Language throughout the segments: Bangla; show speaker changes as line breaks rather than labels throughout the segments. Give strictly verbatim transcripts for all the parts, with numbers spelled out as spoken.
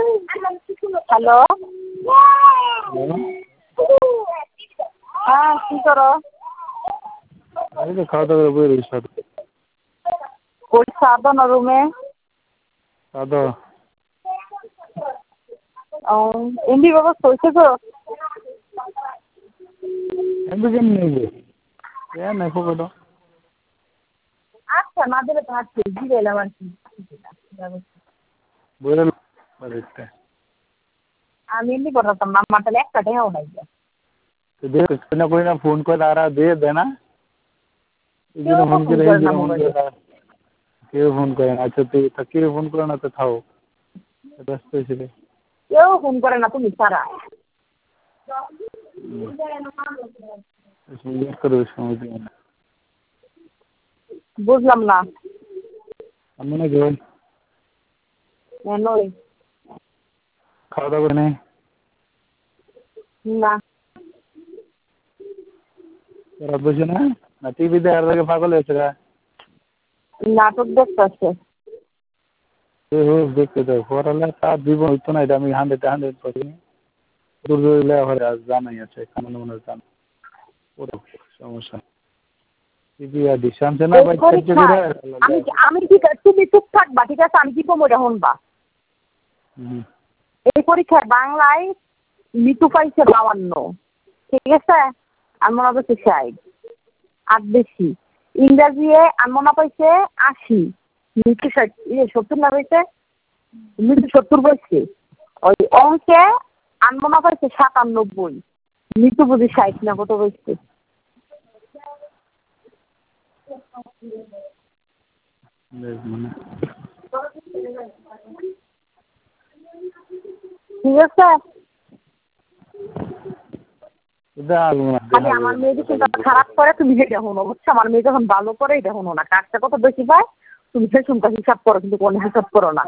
হ্যালো হ্যাঁ কি করো?
আমি তো খাওয়া দাওয়া করে বেরোই সাথে।
ওই সাদা না রুমে?
সাদা।
ও এমবি ব্যবস্থা হয়েছে তো?
এমবি কেমনি নেবে? এ নাই ফোকটো।
আচ্ছা না দিলে তো আজকে জিরাইলাম আর কি।
বইরাল বাড়িতে।
আমি এমনি করতাম না, আমার তাহলে একটা টাকাও নাই।
তো দে না কই না ফোন করে আর দে দে না। এই জন্য ফোন করে এই জন্য ফোন করে কেউ ফোন করে না। আচ্ছা তুই কেউ ফোন করে না তো থাও। ব্যস্ত ছিলে।
কেউ ফোন করে না তুমি ছাড়া। বুঝলাম না।
আমি না গেল।
নই।
খাওয়া দাওয়া করে নেই?
না।
রাত বসে না? না টিভি দেখার লাগে পাগল হয়েছে গা?
নাটক দেখতেছে।
দেখতে দাও পড়ালে তার জীবন হইতো না, এটা আমি হান্ড্রেড হান্ড্রেড করি। দুর্যোগ জানাই আছে কারণ মনে জান সমস্যা টিভি আর ডিশ আনছে না ভাই।
আমি আমি কি তুমি চুপ থাকবা ঠিক আছে? আমি কি কমো এটা শুনবা। এই পরীক্ষায় বাংলায় মিতু পাইছে বাউান্ন, ঠিক আছে? আর মনে পাইছে ষাট, আর বেশি। ইংরাজিয়ে আনমনা পাইছে আশি, মিতু ষাট ইয়ে সত্তর না পাইছে, মিতু সত্তর পাইছে। ওই অঙ্কে আনমনা পাইছে সাতানব্বই, মিতু বুঝি ষাট না কত পাইছে। ঠিক আছে? খালি আমার মেয়ে যখন খারাপ করে তুমি সেটা শোনো, বুঝছো? আমার মেয়ে যখন ভালো করে এটা শোনো না। কাজটা কত বেশি পায় তুমি সে শুনতে হিসাব করো, কিন্তু কোনো হিসাব করো না।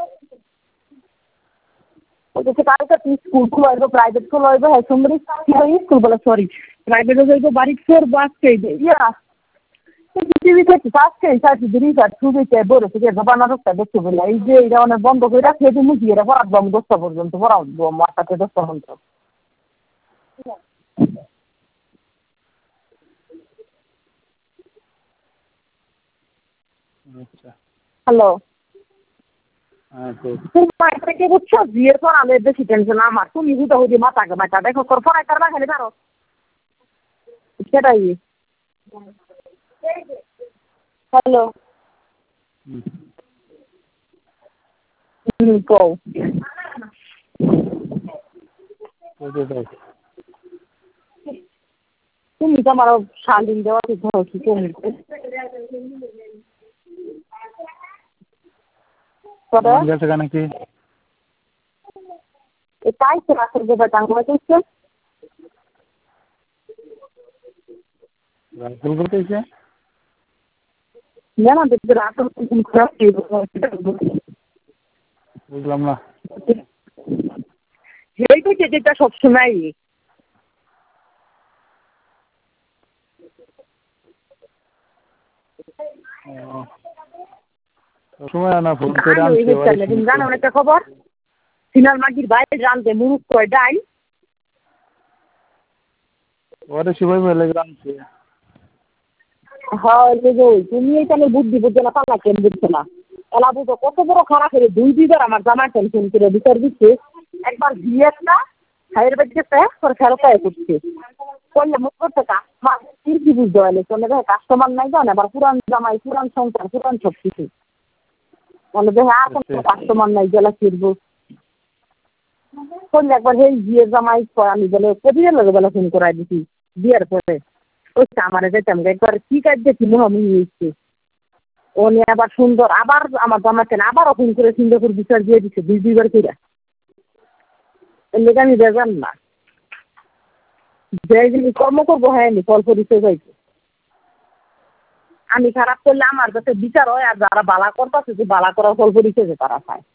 ওই কালকে তুমি স্কুল খুলাইবো, প্রাইভেট খুলাইবো, হ্যাঁ সুন্দরী স্কুল বলে সরি প্রাইভেটে যাইবো, বাড়ি ফের বাসকেই দেয় ইয়া টিভি থেকে আজকে চাইছি রিচার্জ ছবিতে বলে থেকে বানারসটা দেখতে বলে এই যে এটা অনেক বন্ধ করে রাখলে তুমি মুখি এটা পড়াবো আমি দশটা পর্যন্ত পড়াবো মাটাতে দশটা পর্যন্ত। হ্যালো তোমার থেকে বুঝছো বিয়ের পর আমি বেশি টেনশন আমার। তুমি হুদা হুদি মাথাকে মাথা দেখো তোর পড়াই তার না খেলে পারো সেটাই। হ্যালো হুম কও। তুমি তো আমার শালিন দেওয়া ধরো কি কমি
নাকি
তাই তো রাতের দেবে টাঙ্গুয়া করছে না দেখবে রাত খারাপ
বুঝলাম না।
সেই তো যেটা সবসময়
সময় না ফোন করে
তুমি জানো একটা খবর সিনার মাগির বাইরে জানতে মুরুখ কয় ডাই
ওরে সবাই মিলে জানছে।
হ্যাঁ তুমি এইখানে বুদ্ধি বুঝছো না পাল্লা কেন বুঝছো না এলা বুঝো কত বড় খারাপ হয়ে দুই দুইবার আমার জামাই টেনশন করে বিচার দিচ্ছে। একবার বিয়ে একটা ভাইয়ের বাড়িতে তোর ফেরত করছে করলে মুখ করতে কাস্টমার কি বুঝতে পারলে চলে দেখে কাস্টমার নাই জানে আবার পুরান জামাই পুরান সংসার পুরান সব কিছু বলে দেখে আর কোনো কাস্টমার নাই গেলা ফিরবো করলে একবার সেই বিয়ের জামাই আমি বলে কবির লাগে বেলা ফোন করাই দিছি বিয়ের পরে ওই আমার যেতাম একবার কি কাজ দেখি মহামি হয়েছে ও নিয়ে আবার সুন্দর আবার আমার জামাইকে আবারও ফোন করে সুন্দর করে বিচার দিয়ে দিচ্ছে দুই দুইবার করে এর লেগে আমি বেজান না যে যিনি কর্ম করবো হ্যাঁ নি ফল পরিচয় যাইছে আমি খারাপ করলে আমার কাছে বিচার হয় আর যারা বালা করতেছে যে বালা করার ফল পরিচয় যে তারা খায়।